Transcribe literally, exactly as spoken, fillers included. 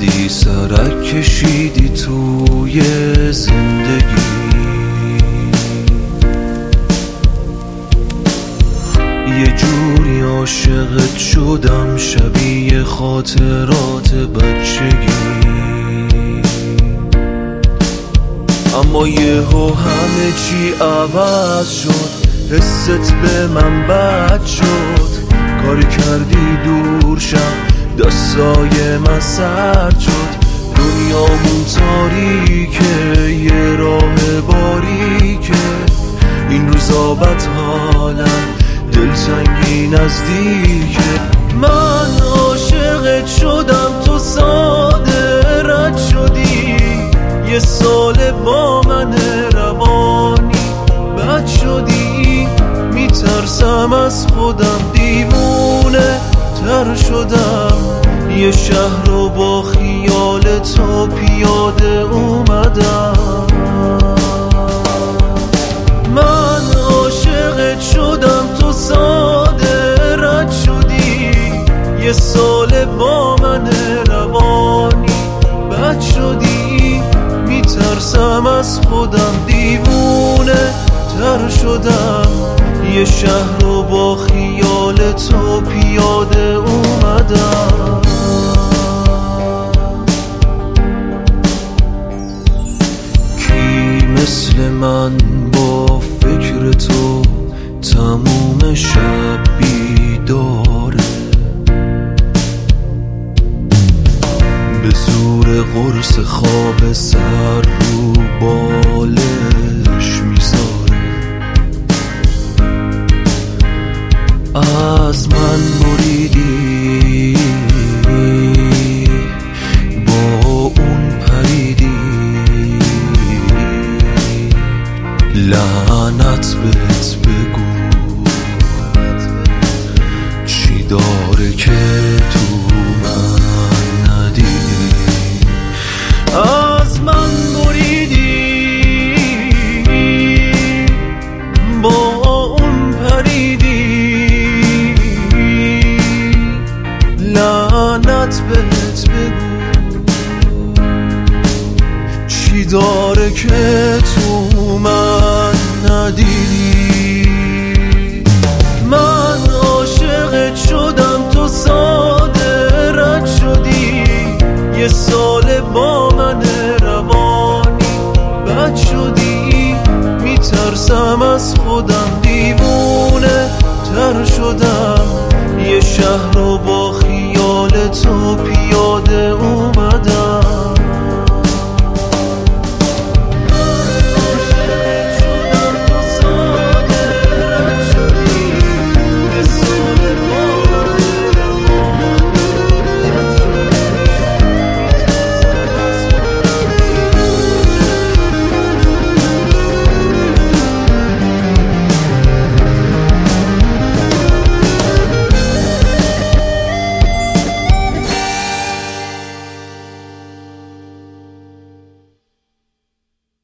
اومدی سرک کشیدی توی زندگی، یه جوری عاشقت شدم شبیه خاطرات بچگی. اما یهو همه چی عوض شد، حست به من بد شد، کاری کردی دور شم دستای من سرد شد. دنیامون تاریکه یه راه باریکه، این روزا بد حالم دلتنگی نزدیکه. من عاشقت شدم تو ساده رد شدی، یه سال با من روانی بد شدی. میترسم از خودم دیوونه تر شدم، یه شهر رو با خیال تو پیاده اومدم. من عاشقت شدم تو ساده رد شدی، یه سال با من روانی بد شدی. میترسم از خودم دیوونه تر شدم، یه شهر رو با خیال تو پیاده اومدم. کی مثل من با فکر تو تموم شب بیداره، به زور قرص خواب سر رو بالش میذاره. از من بریدی با اون پریدی، لعنت بهت بگو چی داره که تو من ندیدی. از من بریدی با اون پریدی، لعنت بهت بگو چی داره که تو من ندیدی. من عاشقت شدم تو ساده رد شدی، یه سال با من روانی بد شدی. میترسم